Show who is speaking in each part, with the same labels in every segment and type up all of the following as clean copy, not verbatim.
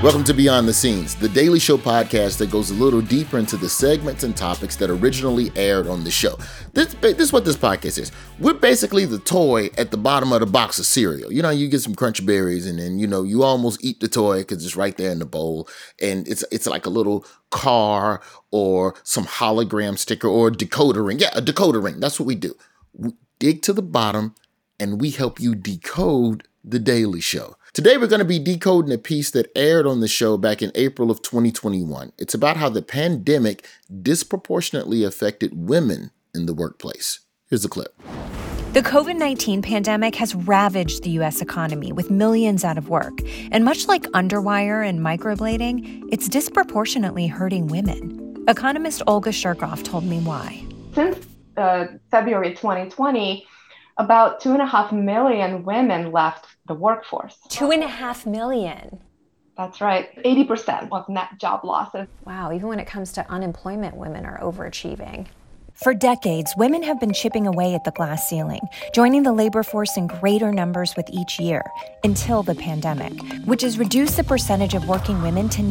Speaker 1: Welcome to Beyond the Scenes, the Daily Show podcast that goes a little deeper into the segments and topics that originally aired on the show. This is what this podcast is. We're basically the toy at the bottom of the box of cereal. You know, you get some Crunch Berries and then, you almost eat the toy because it's right there in the bowl. And it's like a little car or some hologram sticker or a decoder ring. Yeah, a decoder ring. That's what we do. We dig to the bottom and we help you decode the Daily Show. Today, we're going to be decoding a piece that aired on the show back in April of 2021. It's about how the pandemic disproportionately affected women in the workplace. Here's a clip.
Speaker 2: The COVID-19 pandemic has ravaged the U.S. economy with millions out of work. And much like underwire and microblading, it's disproportionately hurting women. Economist Olga Shurkoff told me why.
Speaker 3: Since February 2020, about 2.5 million women left the workforce.
Speaker 2: 2.5 million.
Speaker 3: That's right. 80% of net job losses.
Speaker 4: Wow, even when it comes to unemployment, women are overachieving.
Speaker 2: For decades, women have been chipping away at the glass ceiling, joining the labor force in greater numbers with each year, until the pandemic, which has reduced the percentage of working women to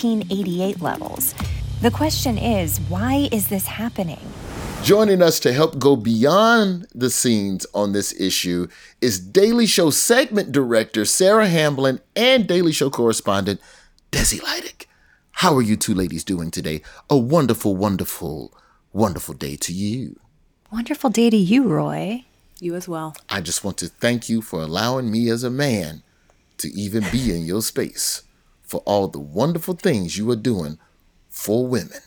Speaker 2: 1988 levels. The question is, why is this happening?
Speaker 1: Joining us to help go beyond the scenes on this issue is Daily Show segment director Sarah Hamblin and Daily Show correspondent Desi Lydic. How are you two ladies doing today? A wonderful, wonderful, wonderful day to you.
Speaker 2: Wonderful day to you, Roy.
Speaker 5: You as well.
Speaker 1: I just want to thank you for allowing me as a man to even be in your space, for all the wonderful things you are doing for women.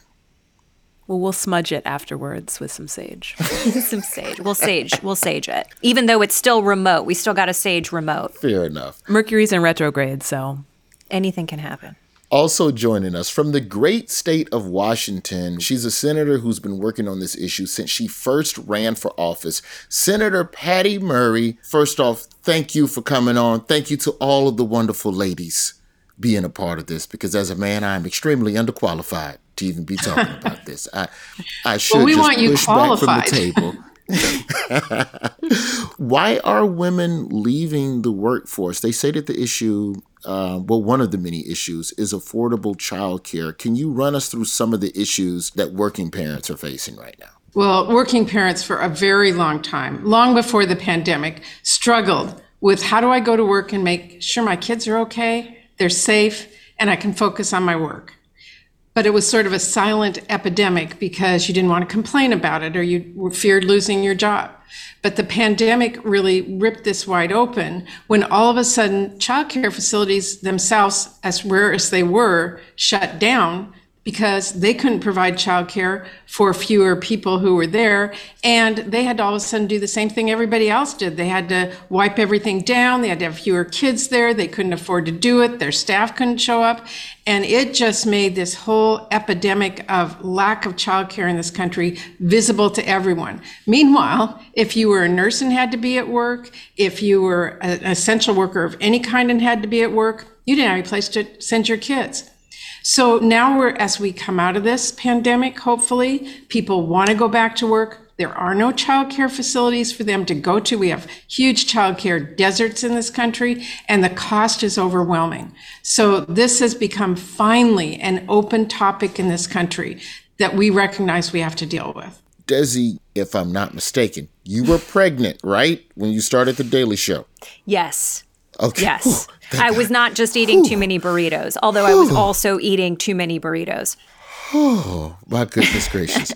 Speaker 5: Well, we'll smudge it afterwards with some sage.
Speaker 4: Some sage. We'll sage it. Even though it's still remote, we still got to sage remote.
Speaker 1: Fair enough.
Speaker 5: Mercury's in retrograde, so
Speaker 4: anything can happen.
Speaker 1: Also joining us from the great state of Washington, she's a senator who's been working on this issue since she first ran for office, Senator Patty Murray. First off, thank you for coming on. Thank you to all of the wonderful ladies being a part of this, because as a man, I'm extremely underqualified to even be talking about this. I should push back from the table. Why are women leaving the workforce? They say that the issue, one of the many issues is affordable childcare. Can you run us through some of the issues that working parents are facing right now?
Speaker 6: Well, working parents for a very long time, long before the pandemic, struggled with how do I go to work and make sure my kids are okay, they're safe, and I can focus on my work. But it was sort of a silent epidemic because you didn't want to complain about it or you feared losing your job. But the pandemic really ripped this wide open when all of a sudden childcare facilities themselves, as rare as they were, shut down because they couldn't provide childcare for fewer people who were there. And they had to all of a sudden do the same thing everybody else did. They had to wipe everything down. They had to have fewer kids there. They couldn't afford to do it. Their staff couldn't show up. And it just made this whole epidemic of lack of childcare in this country visible to everyone. Meanwhile, if you were a nurse and had to be at work, if you were an essential worker of any kind and had to be at work, you didn't have a place to send your kids. So now as we come out of this pandemic, hopefully, people want to go back to work. There are no childcare facilities for them to go to. We have huge childcare deserts in this country, and the cost is overwhelming. So this has become finally an open topic in this country that we recognize we have to deal with.
Speaker 1: Desi, if I'm not mistaken, you were pregnant, right? When you started the Daily Show?
Speaker 4: Yes.
Speaker 1: Okay.
Speaker 4: Yes. I was not just eating too many burritos, although I was also eating too many burritos.
Speaker 1: Oh, my goodness gracious.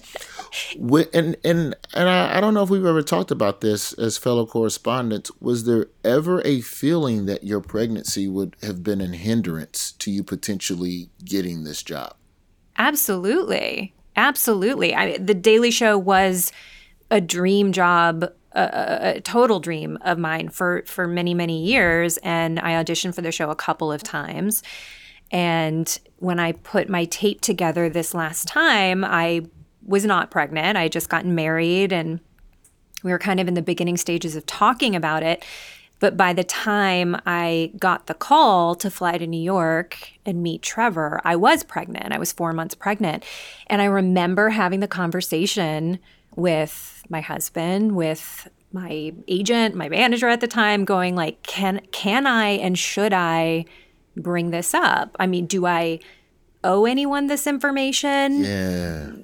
Speaker 1: And I don't know if we've ever talked about this as fellow correspondents. Was there ever a feeling that your pregnancy would have been a hindrance to you potentially getting this job?
Speaker 4: Absolutely. Absolutely. The Daily Show was a dream job, a total dream of mine for many, many years. And I auditioned for the show a couple of times. And when I put my tape together this last time, I was not pregnant. I had just gotten married and we were kind of in the beginning stages of talking about it. But by the time I got the call to fly to New York and meet Trevor, I was pregnant. I was 4 months pregnant. And I remember having the conversation with my husband, with my agent, my manager at the time, going like, can I and should I bring this up. I mean, do I owe anyone this information?
Speaker 1: Yeah.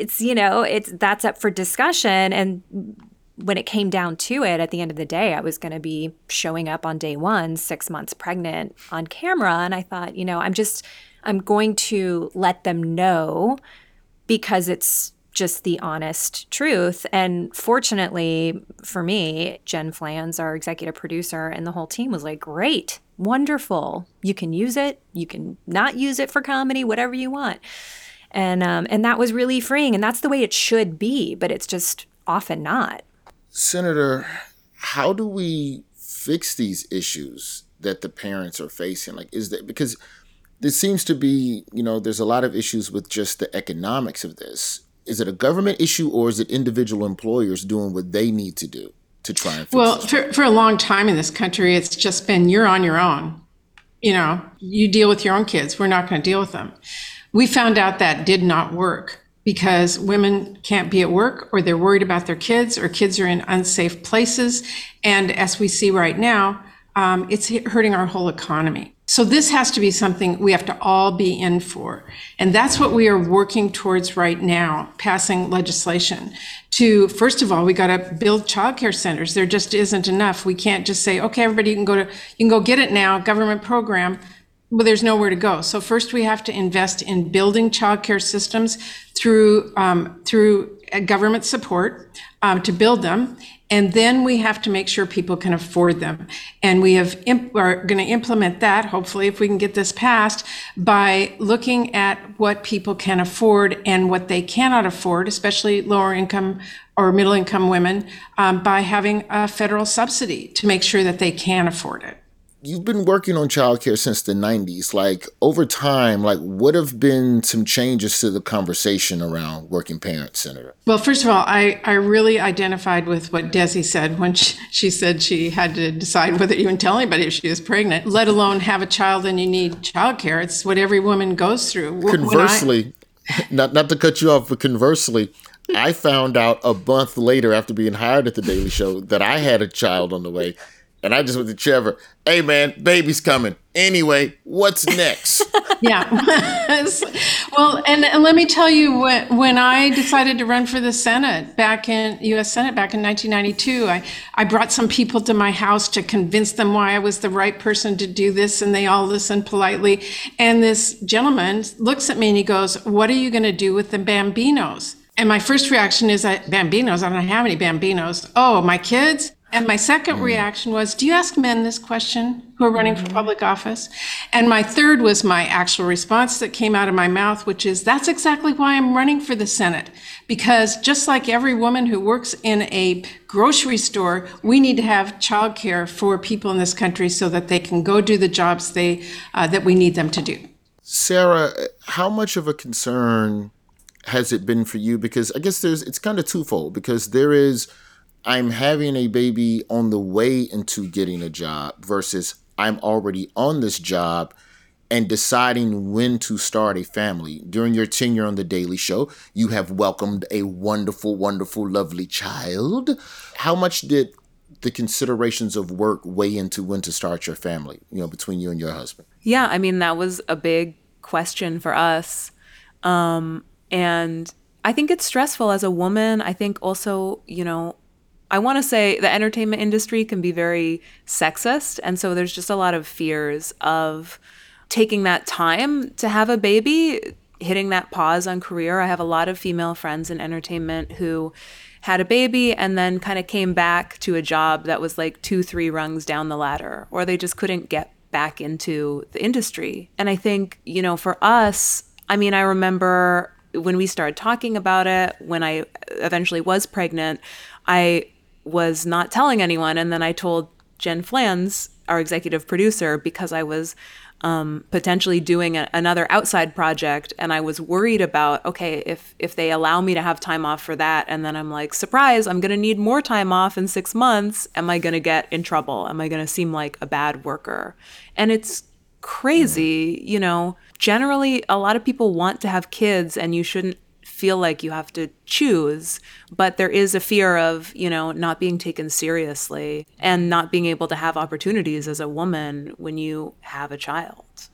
Speaker 4: That's up for discussion. And when it came down to it, at the end of the day, I was going to be showing up on day one, 6 months pregnant on camera. And I thought, I'm going to let them know because it's just the honest truth. And fortunately for me, Jen Flans, our executive producer, and the whole team was like, great, wonderful. You can use it. You can not use it for comedy, whatever you want. And that was really freeing. And that's the way it should be, but it's just often not.
Speaker 1: Senator, how do we fix these issues that the parents are facing? Because there seems to be, there's a lot of issues with just the economics of this. Is it a government issue, or is it individual employers doing what they need to do to try and fix this?
Speaker 6: Well, for a long time in this country, it's just been you're on your own. You deal with your own kids. We're not going to deal with them. We found out that did not work because women can't be at work, or they're worried about their kids, or kids are in unsafe places. And as we see right now, it's hurting our whole economy. So this has to be something we have to all be in for. And that's what we are working towards right now, passing legislation to, first of all, we got to build childcare centers. There just isn't enough. We can't just say, okay, everybody, you can go get it now, government program. But there's nowhere to go. So first we have to invest in building childcare systems through government support to build them. And then we have to make sure people can afford them. And we are going to implement that, hopefully, if we can get this passed, by looking at what people can afford and what they cannot afford, especially lower income or middle income women, by having a federal subsidy to make sure that they can afford it.
Speaker 1: You've been working on childcare since the 90s. Over time, what have been some changes to the conversation around working parents, Senator?
Speaker 6: Well, first of all, I really identified with what Desi said when she said she had to decide whether to even tell anybody if she was pregnant, let alone have a child and you need childcare. It's what every woman goes through.
Speaker 1: Conversely, not to cut you off, but conversely, I found out a month later after being hired at The Daily Show that I had a child on the way. And I just went to Trevor, hey, man, baby's coming. Anyway, what's next?
Speaker 6: Yeah. Well, and let me tell you, when I decided to run for the Senate, U.S. Senate back in 1992, I brought some people to my house to convince them why I was the right person to do this, and they all listened politely. And this gentleman looks at me and he goes, what are you going to do with the Bambinos? And my first reaction is, Bambinos? I don't have any Bambinos. Oh, my kids? And my second reaction was, do you ask men this question who are running for public office? And my third was my actual response that came out of my mouth, which is, that's exactly why I'm running for the Senate. Because just like every woman who works in a grocery store, we need to have childcare for people in this country so that they can go do the jobs that we need them to do.
Speaker 1: Sarah, how much of a concern has it been for you? Because I guess it's kind of twofold, because there is, I'm having a baby on the way into getting a job versus I'm already on this job and deciding when to start a family. During your tenure on The Daily Show, you have welcomed a wonderful, wonderful, lovely child. How much did the considerations of work weigh into when to start your family, between you and your husband?
Speaker 5: Yeah, I mean, that was a big question for us. And I think it's stressful as a woman. I think also, I want to say the entertainment industry can be very sexist. And so there's just a lot of fears of taking that time to have a baby, hitting that pause on career. I have a lot of female friends in entertainment who had a baby and then kind of came back to a job that was 2-3 rungs down the ladder, or they just couldn't get back into the industry. And I think, for us, I remember when we started talking about it, when I eventually was pregnant, I was not telling anyone. And then I told Jen Flans, our executive producer, because I was potentially doing another outside project. And I was worried about, okay, if they allow me to have time off for that, and then I'm like, surprise, I'm going to need more time off in 6 months. Am I going to get in trouble? Am I going to seem like a bad worker? And it's crazy, generally a lot of people want to have kids and you shouldn't feel like you have to choose, but there is a fear of, not being taken seriously and not being able to have opportunities as a woman when you have a child.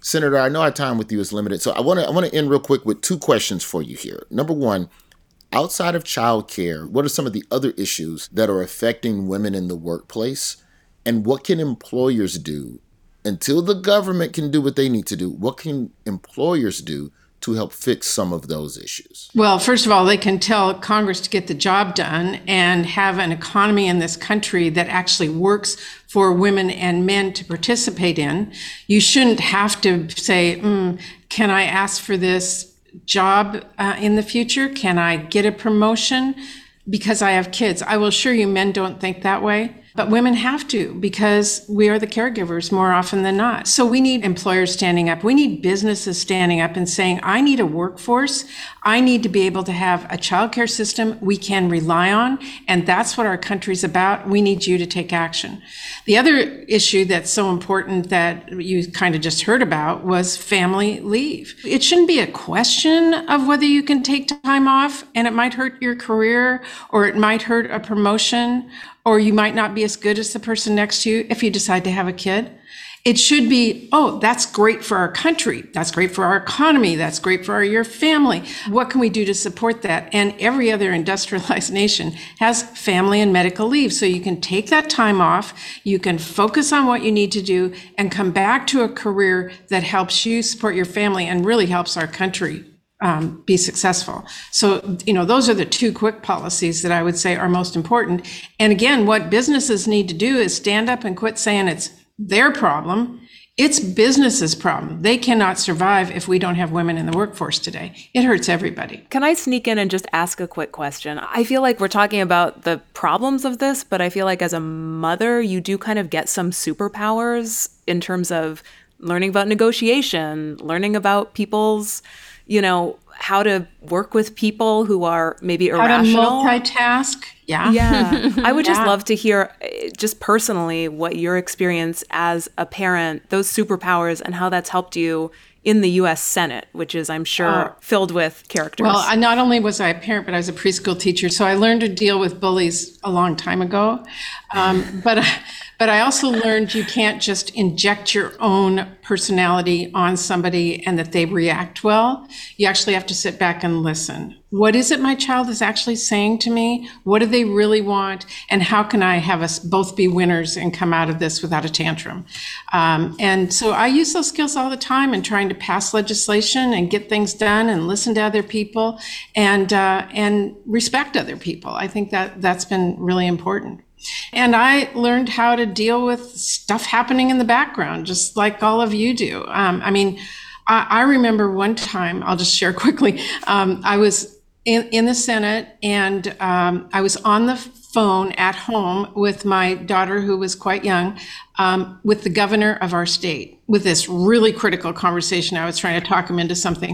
Speaker 1: Senator, I know our time with you is limited, so I want to end real quick with two questions for you here. Number one, outside of childcare, what are some of the other issues that are affecting women in the workplace? And what can employers do until the government can do what they need to do? What can employers do to help fix some of those issues?
Speaker 6: Well, first of all, they can tell Congress to get the job done and have an economy in this country that actually works for women and men to participate in. You shouldn't have to say, can I ask for this job in the future? Can I get a promotion because I have kids? I will assure you, men don't think that way. But women have to, because we are the caregivers more often than not. So we need employers standing up. We need businesses standing up and saying, I need a workforce. I need to be able to have a childcare system we can rely on. And that's what our country's about. We need you to take action. The other issue that's so important that you kind of just heard about was family leave. It shouldn't be a question of whether you can take time off, and it might hurt your career, or it might hurt a promotion, or you might not be as good as the person next to you if you decide to have a kid. It should be, oh, that's great for our country. That's great for our economy. That's great for your family. What can we do to support that? And every other industrialized nation has family and medical leave. So you can take that time off, you can focus on what you need to do, and come back to a career that helps you support your family and really helps our country be successful. So, those are the two quick policies that I would say are most important. And again, what businesses need to do is stand up and quit saying it's their problem. It's business's problem. They cannot survive if we don't have women in the workforce today. It hurts everybody.
Speaker 5: Can I sneak in and just ask a quick question? I feel like we're talking about the problems of this, but I feel like as a mother, you do kind of get some superpowers in terms of learning about negotiation, learning about people's how to work with people who are maybe irrational.
Speaker 6: How to multitask. Yeah.
Speaker 5: Yeah. I would just love to hear just personally what your experience as a parent, those superpowers, and how that's helped you in the U.S. Senate, which is, I'm sure, filled with characters.
Speaker 6: Well, not only was I a parent, but I was a preschool teacher. So I learned to deal with bullies a long time ago. But I also learned you can't just inject your own personality on somebody and that they react well. You actually have to sit back and listen. What is it my child is actually saying to me? What do they really want? And how can I have us both be winners and come out of this without a tantrum? And so I use those skills all the time in trying to pass legislation and get things done and listen to other people and respect other people. I think that's been really important. And I learned how to deal with stuff happening in the background, just like all of you do. I remember one time, I'll just share quickly, I was in the Senate and I was on the phone at home with my daughter, who was quite young, with the governor of our state, with this really critical conversation. I was trying to talk him into something.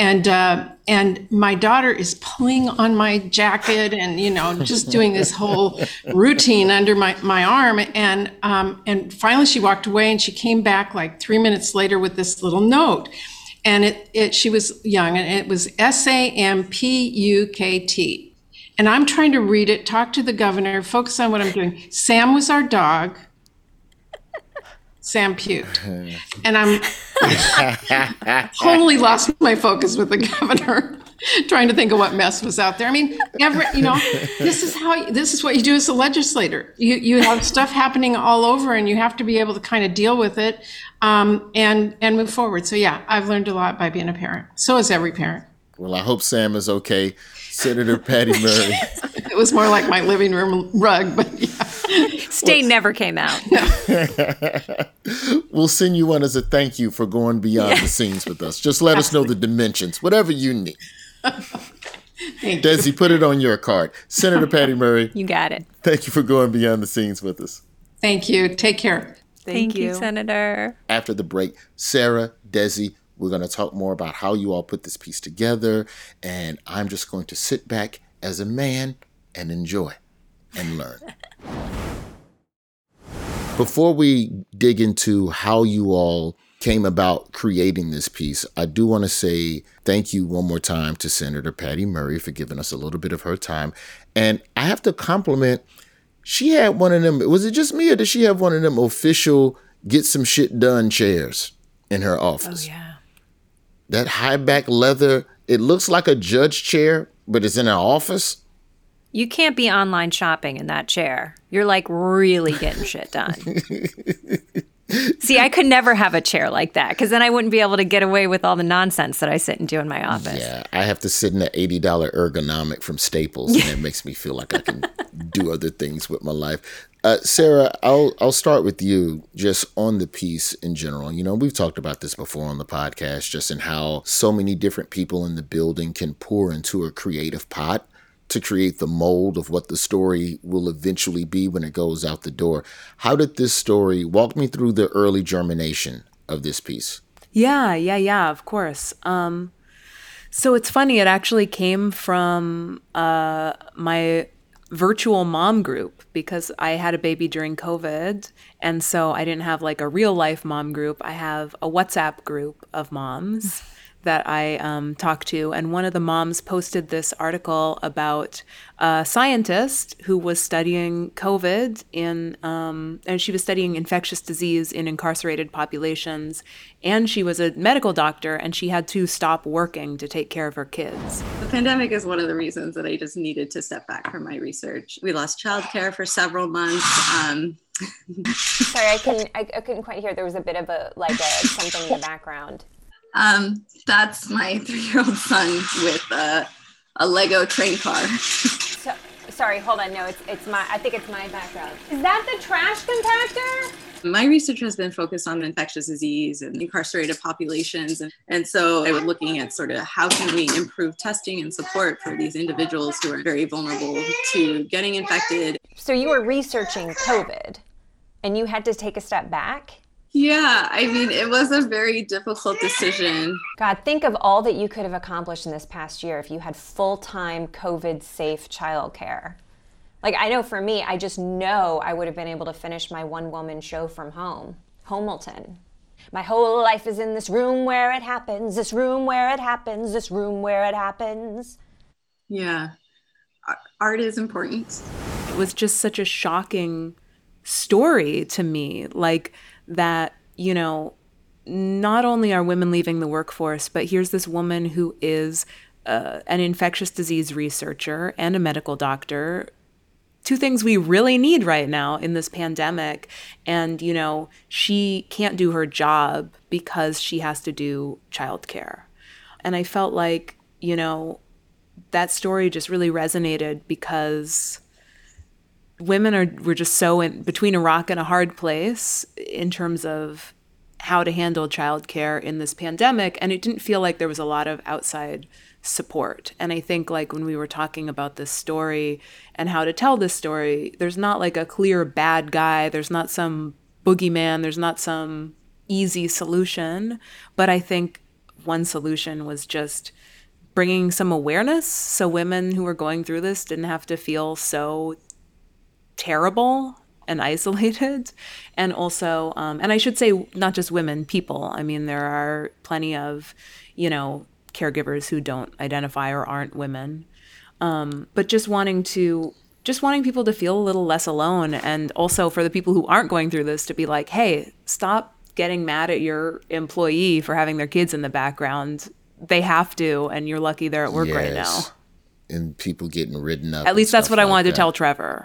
Speaker 6: And my daughter is pulling on my jacket and, just doing this whole routine under my arm. And finally she walked away and she came back like 3 minutes later with this little note. And she was young, and it was SAMPUKT. And I'm trying to read it, talk to the governor, focus on what I'm doing. Sam was our dog. Sam puked. And I'm totally lost my focus with the governor, trying to think of what mess was out there. I mean, this is what you do as a legislator. You have stuff happening all over, and you have to be able to kind of deal with it and move forward. So yeah, I've learned a lot by being a parent. So has every parent.
Speaker 1: Well, I hope Sam is okay. Senator Patty Murray.
Speaker 6: It was more like my living room rug, but yeah.
Speaker 4: State never came out.
Speaker 1: We'll send you one as a thank you for going beyond the scenes with us. Just let us know the dimensions, whatever you need.
Speaker 6: Thank
Speaker 1: Desi,
Speaker 6: you.
Speaker 1: put it on your card. Senator Patty Murray.
Speaker 4: You got it.
Speaker 1: Thank you for going beyond the scenes with us.
Speaker 6: Thank you. Take care.
Speaker 4: Thank you, Senator.
Speaker 1: After the break, Sarah, Desi, we're going to talk more about how you all put this piece together. And I'm just going to sit back as a man and enjoy and learn. Before we dig into how you all came about creating this piece, I do want to say thank you one more time to Senator Patty Murray for giving us a little bit of her time. And I have to compliment, she had one of them, was it just me or did she have one of them official get some shit done chairs? in her
Speaker 4: Oh,
Speaker 1: office.
Speaker 4: yeah.
Speaker 1: That high back leather, it looks like a judge chair, but it's in her office.
Speaker 4: You can't be online shopping in that chair. You're like really getting shit done. See, I could never have a chair like that because then I wouldn't be able to get away with all the nonsense that I sit and do in my office.
Speaker 1: Yeah, I have to sit in an $80 ergonomic from Staples, and it makes me feel like I can do other things with my life. Sarah, I'll start with you just on the piece in general. You know, we've talked about this before on the podcast, just in how so many different people in the building can pour into a creative pot to create the mold of what the story will eventually be when it goes out the door. How did this story walk me through the early germination of this piece?
Speaker 5: Yeah, of course. So it's funny, it actually came from my virtual mom group because I had a baby during COVID. And so I didn't have like a real life mom group. I have a WhatsApp group of moms that I talked to. And one of the moms posted this article about a scientist who was studying COVID and she was studying infectious disease in incarcerated populations. And she was a medical doctor and she had to stop working to take care of her kids.
Speaker 7: The pandemic is one of the reasons that I just needed to step back from my research. We lost childcare for several months.
Speaker 8: Sorry, I couldn't quite hear. There was a bit of a something in the background.
Speaker 7: That's my 3-year-old son with a Lego train car.
Speaker 8: Sorry, hold on. No, I think it's my background. Is that the trash compactor?
Speaker 7: My research has been focused on infectious disease and incarcerated populations. And so I was looking at sort of how can we improve testing and support for these individuals who are very vulnerable to getting infected.
Speaker 8: So you were researching COVID and you had to take a step back?
Speaker 7: Yeah, I mean, it was a very difficult decision.
Speaker 8: God, think of all that you could have accomplished in this past year if you had full-time COVID-safe childcare. Like, I know for me, I just know I would have been able to finish my one-woman show from home, Homelton. My whole life is in this room where it happens, this room where it happens, this room where it happens.
Speaker 7: Yeah, art is important.
Speaker 5: It was just such a shocking story to me, like that, you know, not only are women leaving the workforce, but here's this woman who is an infectious disease researcher and a medical doctor, two things we really need right now in this pandemic. And, you know, she can't do her job because she has to do childcare. And I felt like, you know, that story just really resonated because were just so in between a rock and a hard place in terms of how to handle childcare in this pandemic. And it didn't feel like there was a lot of outside support. And I think like when we were talking about this story and how to tell this story, there's not like a clear bad guy. There's not some boogeyman. There's not some easy solution. But I think one solution was just bringing some awareness so women who were going through this didn't have to feel so terrible and isolated. And also, and I should say not just women, people. I mean, there are plenty of, you know, caregivers who don't identify or aren't women. But just wanting people to feel a little less alone. And also for the people who aren't going through this to be like, hey, stop getting mad at your employee for having their kids in the background. They have to, and you're lucky they're at work right now.
Speaker 1: And people getting ridden up.
Speaker 5: At least that's what I wanted to tell Trevor.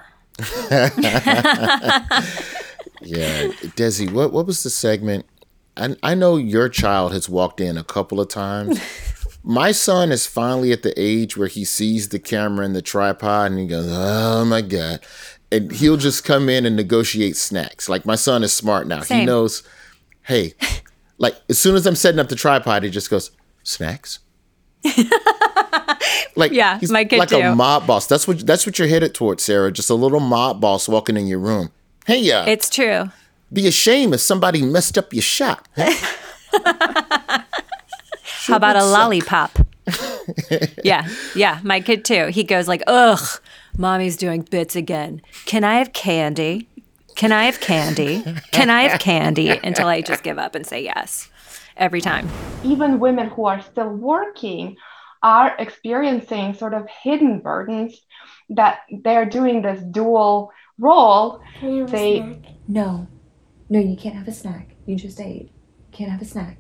Speaker 1: Yeah. Desi, what was the segment? I know your child has walked in a couple of times. My son is finally at the age where he sees the camera and the tripod and he goes, oh my God. And he'll just come in and negotiate snacks. Like my son is smart now.
Speaker 4: Same.
Speaker 1: He knows, hey, like as soon as I'm setting up the tripod, he just goes, snacks? Like,
Speaker 4: yeah,
Speaker 1: he's
Speaker 4: my kid
Speaker 1: like
Speaker 4: too.
Speaker 1: a mob boss. That's what you're headed towards, Sarah. Just a little mob boss walking in your room. Hey,
Speaker 4: It's true.
Speaker 1: be ashamed if somebody messed up your shot.
Speaker 4: How about a lollipop? Yeah, my kid too. He goes like, ugh, mommy's doing bits again. Can I have candy? Can I have candy? Can I have candy? Until I just give up and say yes every time.
Speaker 3: Even women who are still working are experiencing sort of hidden burdens that they're doing this dual role.
Speaker 9: Can I have a snack? No, you can't have a snack. You just ate. Can't have a snack.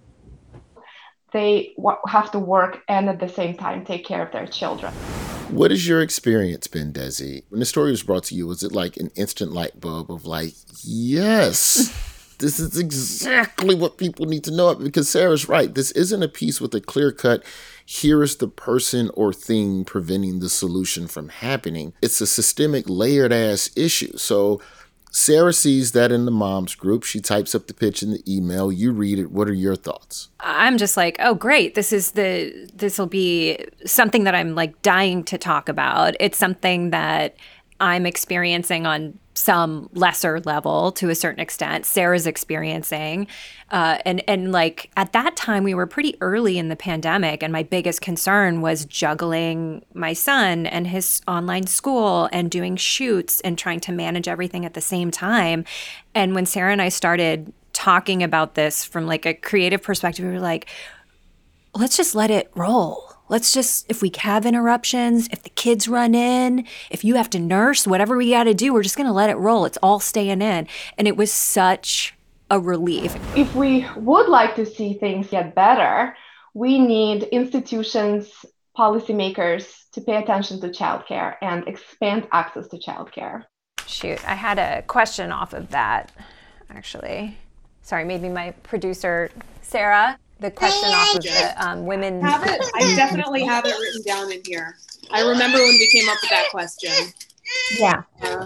Speaker 3: They have to work and at the same time take care of their children.
Speaker 1: What has your experience been, Desi? When the story was brought to you, was it like an instant light bulb of like, yes, this is exactly what people need to know? Because Sarah's right. This isn't a piece with a clear cut, here is the person or thing preventing the solution from happening. It's a systemic, layered ass issue. So Sarah sees that in the moms group. She types up the pitch in the email. You read it. What are your thoughts?
Speaker 4: I'm just like, oh, great. This will be something that I'm like dying to talk about. It's something that I'm experiencing on some lesser level to a certain extent. Sarah's experiencing. And like at that time, we were pretty early in the pandemic. And my biggest concern was juggling my son and his online school and doing shoots and trying to manage everything at the same time. And when Sarah and I started talking about this from like a creative perspective, we were like, let's just let it roll. Let's just, if we have interruptions, if the kids run in, if you have to nurse, whatever we got to do, we're just going to let it roll. It's all staying in. And it was such a relief.
Speaker 3: If we would like to see things get better, we need institutions, policymakers to pay attention to childcare and expand access to childcare.
Speaker 8: Shoot, I had a question off of that, actually. Sorry, maybe my producer, Sarah. The question off of the women.
Speaker 10: I definitely have it written down in here. I remember when we came up with that question.
Speaker 9: Yeah.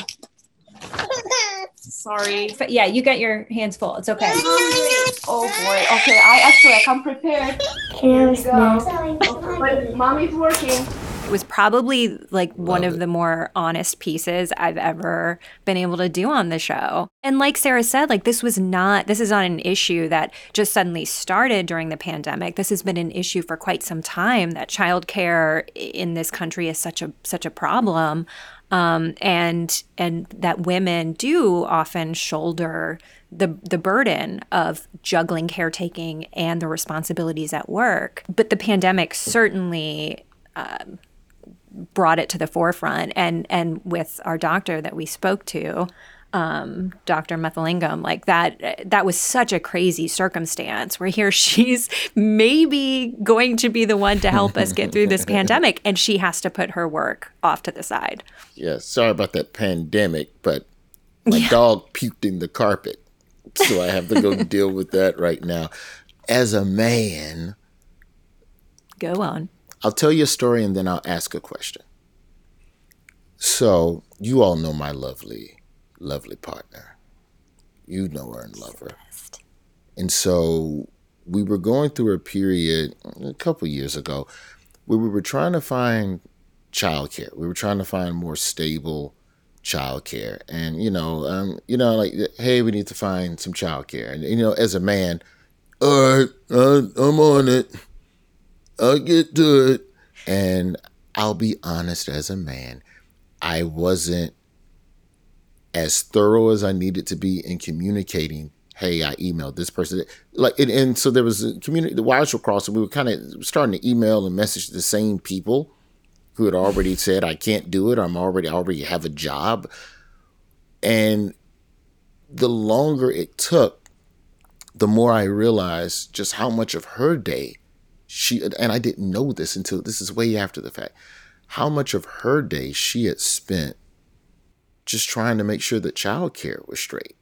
Speaker 10: Sorry.
Speaker 9: But yeah, you got your hands full. It's okay.
Speaker 3: Oh boy. Okay, I come prepared. Here we go. But mommy's working.
Speaker 4: It was probably like one of the more honest pieces I've ever been able to do on the show. And like Sarah said, like this is not an issue that just suddenly started during the pandemic. This has been an issue for quite some time, that childcare in this country is such a problem. And that women do often shoulder the burden of juggling caretaking and the responsibilities at work. But the pandemic certainly brought it to the forefront. And with our doctor that we spoke to, Dr. Methalingam, like that was such a crazy circumstance where here she's maybe going to be the one to help us get through this pandemic, and she has to put her work off to the side.
Speaker 1: Yeah, sorry about that pandemic, but my dog puked in the carpet, so I have to go deal with that right now. As a man,
Speaker 4: go on.
Speaker 1: I'll tell you a story and then I'll ask a question. So you all know my lovely partner. You know her and love her. And so we were going through a period a couple years ago where we were trying to find childcare. We were trying to find more stable childcare. And, like, hey, we need to find some childcare. And, as a man, all right, I'm on it. I'll get to it. And I'll be honest, as a man, I wasn't as thorough as I needed to be in communicating. Hey, I emailed this person. And so there was a community, the wires were crossed, and we were kind of starting to email and message the same people who had already said, I can't do it. I already have a job. And the longer it took, the more I realized just how much of her day and I didn't know this until this is way after the fact, how much of her day she had spent just trying to make sure that childcare was straight,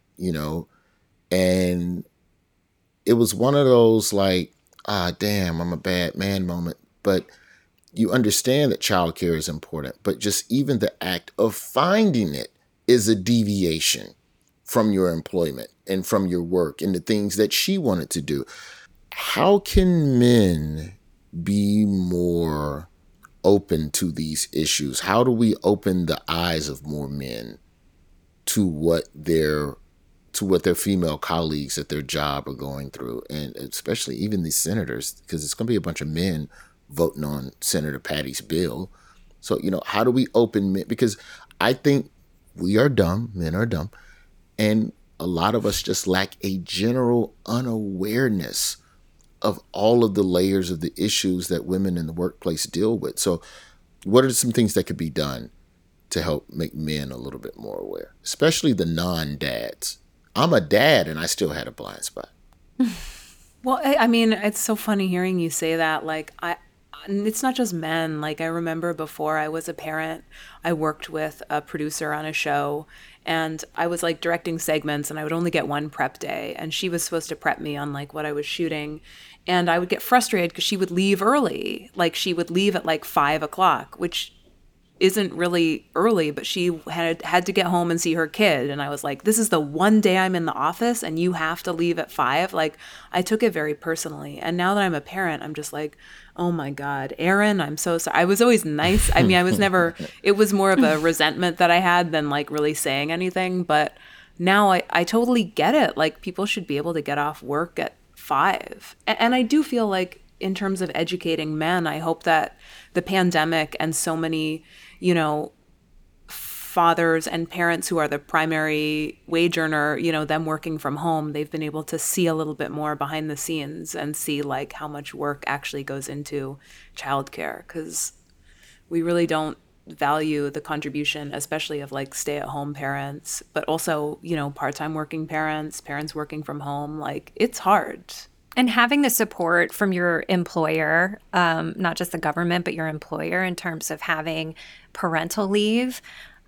Speaker 1: and it was one of those like, damn, I'm a bad man moment. But you understand that childcare is important, but just even the act of finding it is a deviation from your employment and from your work and the things that she wanted to do. How can men be more open to these issues? How do we open the eyes of more men to what their female colleagues at their job are going through, and especially even these senators, because it's going to be a bunch of men voting on Senator Patty's bill. So, how do we open men? Because I think we are dumb, men are dumb, and a lot of us just lack a general unawareness of all of the layers of the issues that women in the workplace deal with. So what are some things that could be done to help make men a little bit more aware, especially the non-dads? I'm a dad and I still had a blind spot.
Speaker 5: Well, I mean, it's so funny hearing you say that. Like, it's not just men. Like, I remember before I was a parent, I worked with a producer on a show, and I was like directing segments, and I would only get one prep day, and she was supposed to prep me on like what I was shooting. And I would get frustrated because she would leave early. Like, she would leave at like 5 o'clock, which isn't really early, but she had to get home and see her kid. And I was like, this is the one day I'm in the office and you have to leave at 5. Like, I took it very personally. And now that I'm a parent, I'm just like, oh my God, Erin, I'm so sorry. I was always nice. I mean, I was never, it was more of a resentment that I had than like really saying anything. But now I totally get it. Like, people should be able to get off work at 5. And I do feel like, in terms of educating men, I hope that the pandemic and so many, you know, fathers and parents who are the primary wage earner, you know, them working from home, they've been able to see a little bit more behind the scenes and see like how much work actually goes into childcare, because we really don't value the contribution, especially of like stay-at-home parents, but also, you know, part-time working parents working from home. Like, it's hard.
Speaker 4: And having the support from your employer, not just the government, but your employer in terms of having parental leave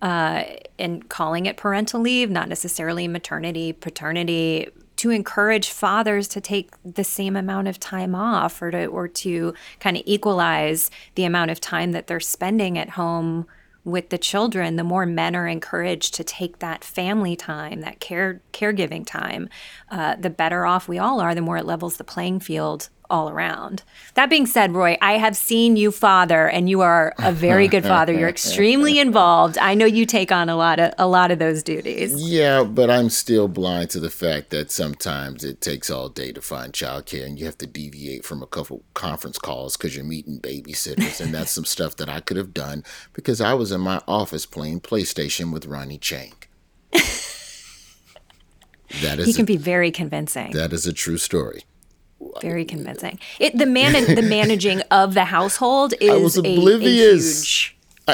Speaker 4: and calling it parental leave, not necessarily maternity, paternity, to encourage fathers to take the same amount of time off or to kind of equalize the amount of time that they're spending at home with the children. The more men are encouraged to take that family time, that caregiving time, the better off we all are, the more it levels the playing field all around. That being said, Roy, I have seen you father, and you are a very good father. You're extremely involved. I know you take on a lot of those duties.
Speaker 1: Yeah, but I'm still blind to the fact that sometimes it takes all day to find childcare, and you have to deviate from a couple conference calls because you're meeting babysitters, and that's some stuff that I could have done because I was in my office playing PlayStation with Ronnie Chang.
Speaker 4: He can be very convincing.
Speaker 1: That is a true story.
Speaker 4: Very convincing. The managing of the household is
Speaker 1: I was oblivious.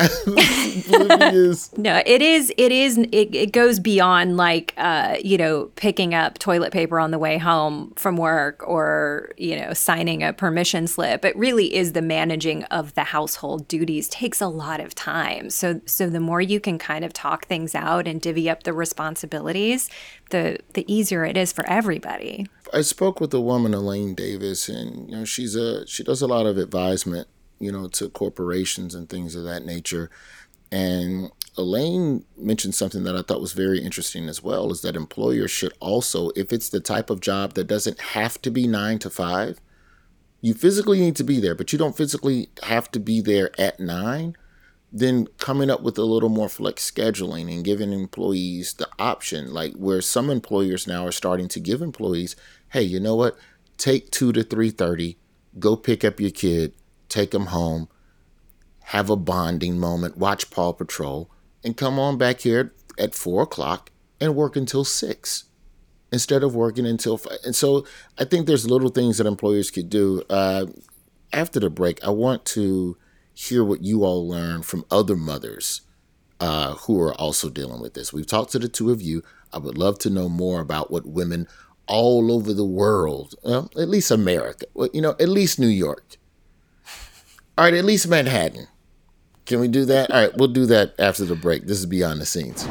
Speaker 4: No, it is. It goes beyond like, picking up toilet paper on the way home from work or, signing a permission slip. It really is the managing of the household duties takes a lot of time. So the more you can kind of talk things out and divvy up the responsibilities, the easier it is for everybody.
Speaker 1: I spoke with a woman, Elaine Davis, and she does a lot of advisement, to corporations and things of that nature. And Elaine mentioned something that I thought was very interesting as well, is that employers should also, if it's the type of job that doesn't have to be 9 to 5, you physically need to be there, but you don't physically have to be there at 9, then coming up with a little more flex scheduling and giving employees the option, like where some employers now are starting to give employees, hey, you know what? Take 2 to 3:30, go pick up your kid, take them home, have a bonding moment, watch Paw Patrol, and come on back here at 4 o'clock and work until 6 instead of working until 5. And so I think there's little things that employers could do. After the break, I want to hear what you all learn from other mothers who are also dealing with this. We've talked to the two of you. I would love to know more about what women all over the world, well, at least America, at least New York. All right, at least Manhattan. Can we do that? All right, we'll do that after the break. This is Beyond the Scenes.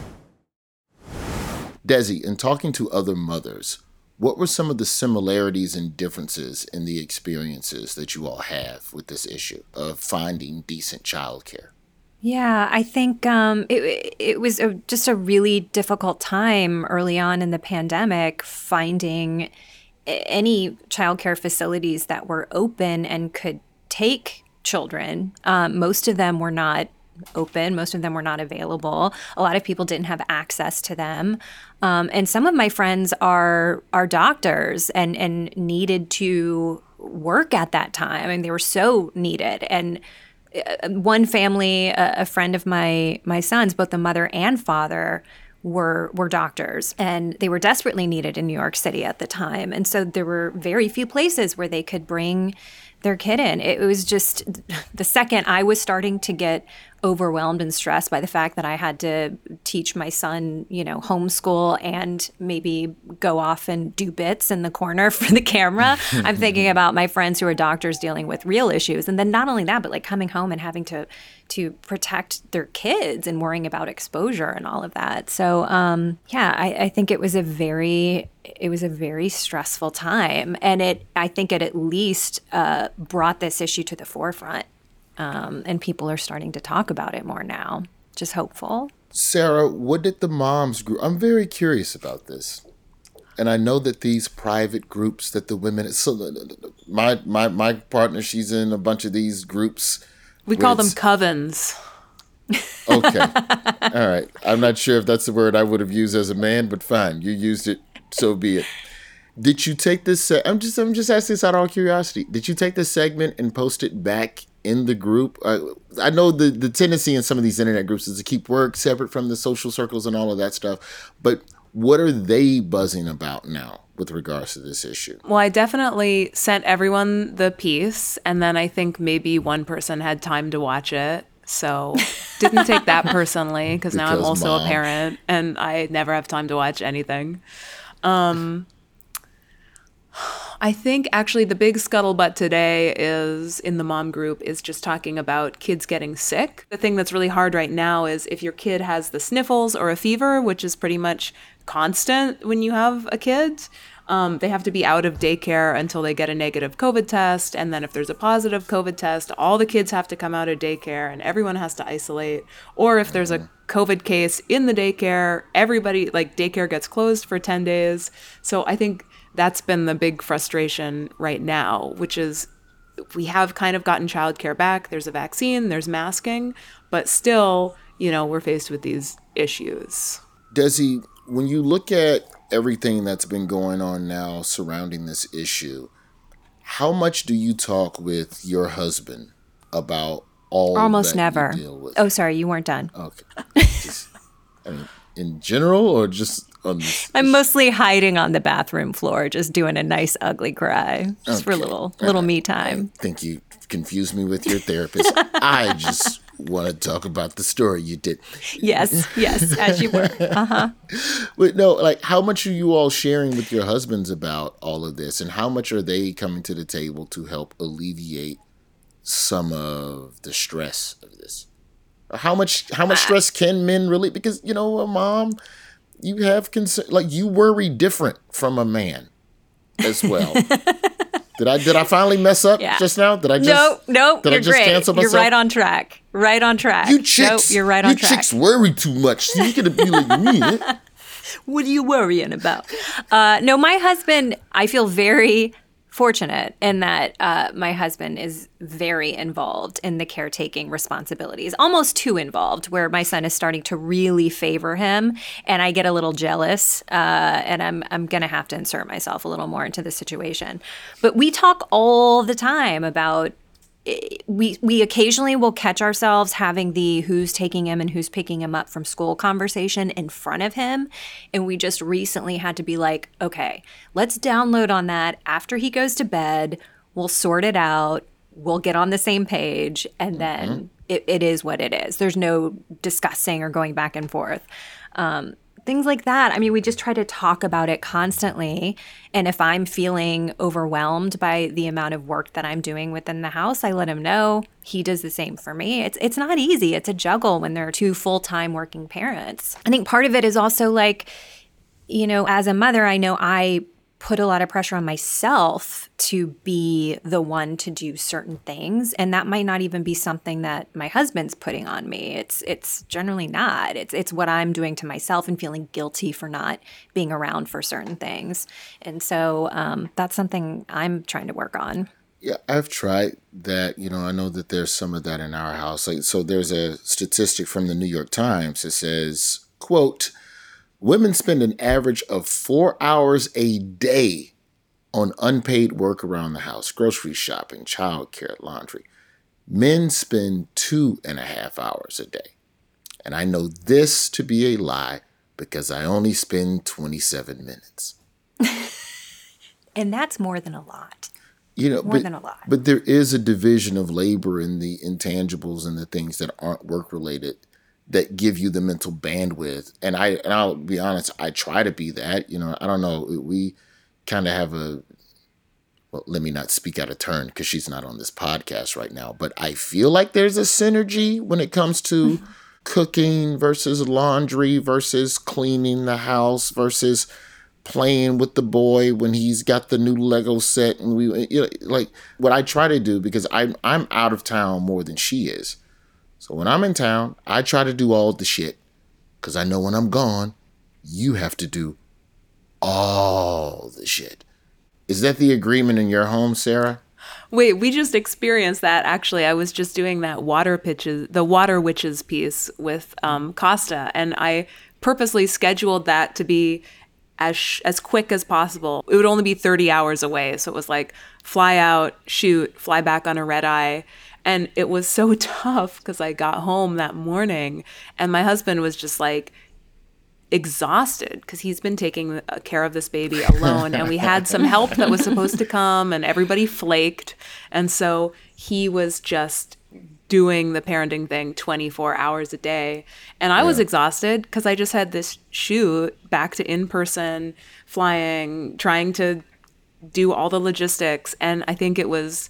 Speaker 1: Desi, in talking to other mothers, what were some of the similarities and differences in the experiences that you all have with this issue of finding decent childcare?
Speaker 4: Yeah, I think it was just a really difficult time early on in the pandemic finding any childcare facilities that were open and could take children. Most of them were not open. Most of them were not available. A lot of people didn't have access to them. And some of my friends are doctors and needed to work at that time. I mean, they were so needed. And one family, a friend of my son's, both the mother and father were doctors, and they were desperately needed in New York City at the time. And so there were very few places where they could bring their kid in. It was just the second I was starting to get overwhelmed and stressed by the fact that I had to teach my son, homeschool and maybe go off and do bits in the corner for the camera. I'm thinking about my friends who are doctors dealing with real issues. And then not only that, but like coming home and having to protect their kids and worrying about exposure and all of that. So, I think it was a very stressful time. And I think it at least brought this issue to the forefront. And people are starting to talk about it more now. Just hopeful.
Speaker 1: Sarah, what did the moms group? I'm very curious about this. And I know that these private groups that the women, so my partner, she's in a bunch of these groups.
Speaker 5: We call them covens.
Speaker 1: Okay. All right. I'm not sure if that's the word I would have used as a man, but fine. You used it, so be it. Did you take this? I'm just asking this out of all curiosity. Did you take this segment and post it back in the group? I know the tendency in some of these internet groups is to keep work separate from the social circles and all of that stuff. But what are they buzzing about now with regards to this issue?
Speaker 5: Well, I definitely sent everyone the piece, and then I think maybe one person had time to watch it. So didn't take that personally because now I'm also a parent and I never have time to watch anything. I think actually the big scuttlebutt today is in the mom group is just talking about kids getting sick. The thing that's really hard right now is if your kid has the sniffles or a fever, which is pretty much constant when you have a kid, they have to be out of daycare until they get a negative COVID test. And then if there's a positive COVID test, all the kids have to come out of daycare and everyone has to isolate. Or if there's a COVID case in the daycare, everybody, like daycare gets closed for 10 days. So I think that's been the big frustration right now, which is we have kind of gotten childcare back. There's a vaccine, there's masking, but still, we're faced with these issues.
Speaker 1: Desi, when you look at everything that's been going on now surrounding this issue, how much do you talk with your husband about all
Speaker 4: Almost
Speaker 1: that
Speaker 4: never.
Speaker 1: you deal with?
Speaker 4: Oh, sorry, you weren't done.
Speaker 1: Okay. In general or just on this?
Speaker 4: I'm mostly hiding on the bathroom floor, just doing a nice ugly cry, just for a little me time.
Speaker 1: I think you confused me with your therapist. I just want to talk about the story you did.
Speaker 4: Yes, as you were. Uh-huh.
Speaker 1: But no, how much are you all sharing with your husbands about all of this, and how much are they coming to the table to help alleviate some of the stress of this? How much stress can men really? Because Mom, you have concern. You worry different from a man as well. Did I finally mess up just now? Did I just
Speaker 4: No,
Speaker 1: did
Speaker 4: you're
Speaker 1: I just
Speaker 4: great.
Speaker 1: cancel myself?
Speaker 4: You're right on track. Right on track.
Speaker 1: You chicks,
Speaker 4: you're right on track.
Speaker 1: You chicks worry too much. So you gotta be like me.
Speaker 4: What are you worrying about? No, my husband, I feel very fortunate in that my husband is very involved in the caretaking responsibilities, almost too involved, where my son is starting to really favor him, and I get a little jealous, and I'm going to have to insert myself a little more into the situation. But we talk all the time about we occasionally will catch ourselves having the who's taking him and who's picking him up from school conversation in front of him. And we just recently had to be like, okay, let's download on that after he goes to bed. We'll sort it out. We'll get on the same page. And then it is what it is. There's no discussing or going back and forth. Things like that. I mean, we just try to talk about it constantly. And if I'm feeling overwhelmed by the amount of work that I'm doing within the house, I let him know. He does the same for me. It's not easy. It's a juggle when there are two full-time working parents. I think part of it is also as a mother, I know I put a lot of pressure on myself to be the one to do certain things. And that might not even be something that my husband's putting on me. It's generally not. It's what I'm doing to myself and feeling guilty for not being around for certain things. And so that's something I'm trying to work on.
Speaker 1: Yeah, I've tried that. I know that there's some of that in our house. So there's a statistic from the New York Times that says, quote, women spend an average of 4 hours a day on unpaid work around the house, grocery shopping, childcare, laundry. Men spend 2.5 hours a day. And I know this to be a lie because I only spend 27 minutes.
Speaker 4: And that's more than a lot. More than a lot.
Speaker 1: But there is a division of labor in the intangibles and the things that aren't work related that give you the mental bandwidth. And I'll be honest, I try to be that. I don't know. We kind of have well, let me not speak out of turn because she's not on this podcast right now, but I feel like there's a synergy when it comes to cooking versus laundry versus cleaning the house versus playing with the boy when he's got the new Lego set. And like what I try to do, because I'm out of town more than she is. So when I'm in town, I try to do all the shit because I know when I'm gone, you have to do all the shit. Is that the agreement in your home, Sarah?
Speaker 5: Wait, we just experienced that. Actually, I was just doing the Water Witches piece with Costa, and I purposely scheduled that to be as quick as possible. It would only be 30 hours away. So it was like fly out, shoot, fly back on a red eye. And it was so tough because I got home that morning and my husband was just like exhausted because he's been taking care of this baby alone. And we had some help that was supposed to come and everybody flaked. And so he was just doing the parenting thing 24 hours a day. And I was exhausted because I just had this shoot back to in-person flying, trying to do all the logistics. And I think it was,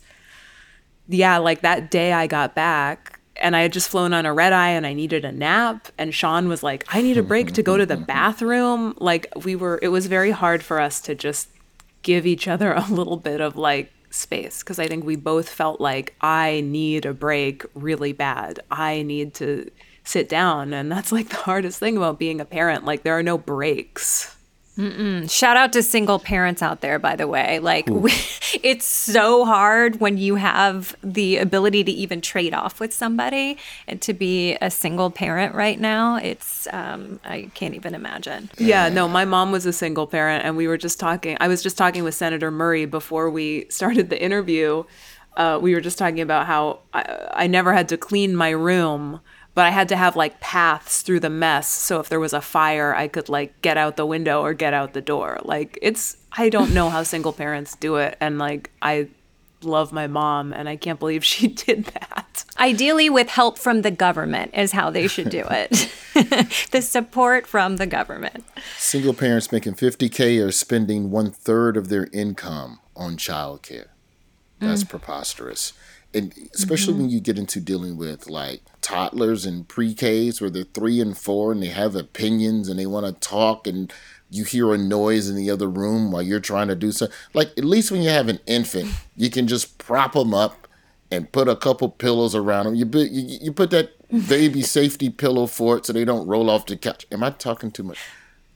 Speaker 5: like that day I got back and I had just flown on a red eye and I needed a nap. And Sean was like, I need a break to go to the bathroom. Like it was very hard for us to just give each other a little bit of like space because I think we both felt like I need a break really bad. I need to sit down. And that's like the hardest thing about being a parent. Like there are no breaks.
Speaker 4: Shout out to single parents out there, by the way. Like, it's so hard when you have the ability to even trade off with somebody, and to be a single parent right now, it's, I can't even imagine.
Speaker 5: Yeah, no, my mom was a single parent, and I was just talking with Senator Murray before we started the interview. We were just talking about how I never had to clean my room, but I had to have like paths through the mess. So if there was a fire, I could like get out the window or get out the door. Like I don't know how single parents do it. And like, I love my mom and I can't believe she did that.
Speaker 4: Ideally with help from the government is how they should do it. The support from the government.
Speaker 1: Single parents making $50K are spending 1/3 of their income on childcare. That's preposterous. And especially when you get into dealing with like toddlers and pre-Ks where they're 3 and 4 and they have opinions and they want to talk and you hear a noise in the other room while you're trying to do something. Like at least when you have an infant, you can just prop them up and put a couple pillows around them. You put that baby safety pillow for it so they don't roll off the couch. Am I talking too much?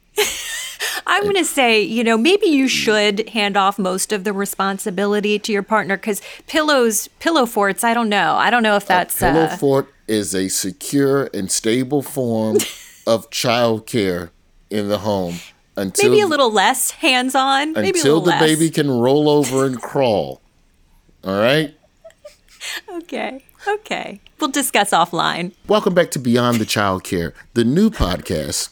Speaker 4: I'm going to say, maybe you should hand off most of the responsibility to your partner because pillow forts, I don't know. I don't know if that's...
Speaker 1: A pillow fort is a secure and stable form of childcare in the home.
Speaker 4: Maybe a little less hands-on.
Speaker 1: Until the baby can roll over and crawl. All right?
Speaker 4: Okay. We'll discuss offline.
Speaker 1: Welcome back to Beyond the Child Care, the new podcast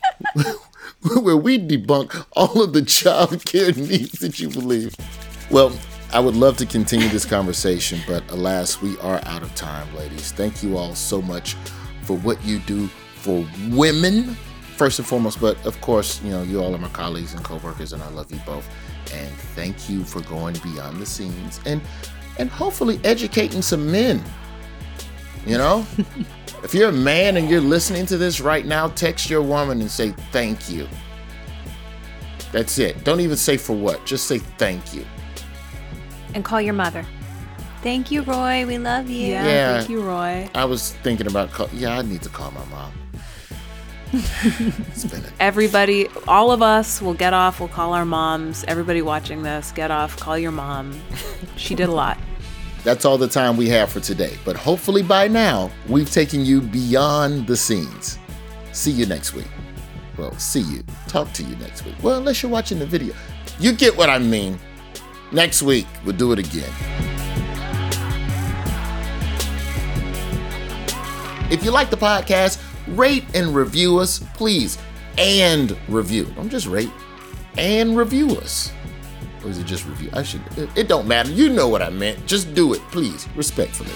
Speaker 1: where we debunk all of the child care needs that you believe. Well, I would love to continue this conversation, but alas, we are out of time, ladies. Thank you all so much for what you do for women, first and foremost. But of course, you all are my colleagues and coworkers, and I love you both. And thank you for going behind the scenes and hopefully educating some men. If you're a man and you're listening to this right now, text your woman and say thank you. That's it. Don't even say for what. Just say thank you.
Speaker 4: And call your mother. Thank you, Roy. We love you.
Speaker 5: Yeah. Thank you, Roy.
Speaker 1: I was thinking about I need to call my mom.
Speaker 5: Everybody, all of us will get off. We'll call our moms. Everybody watching this, get off. Call your mom. She did a lot.
Speaker 1: That's all the time we have for today. But hopefully by now, we've taken you beyond the scenes. See you next week. Well, talk to you next week. Well, unless you're watching the video. You get what I mean. Next week, we'll do it again. If you like the podcast, rate and review us, please. And review. Don't just rate. And review us. Or is it just review? It don't matter. You know what I meant. Just do it, please, respectfully.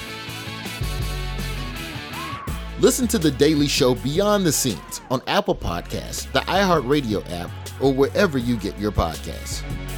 Speaker 1: Listen to The Daily Show Beyond the Scenes on Apple Podcasts, the iHeartRadio app, or wherever you get your podcasts.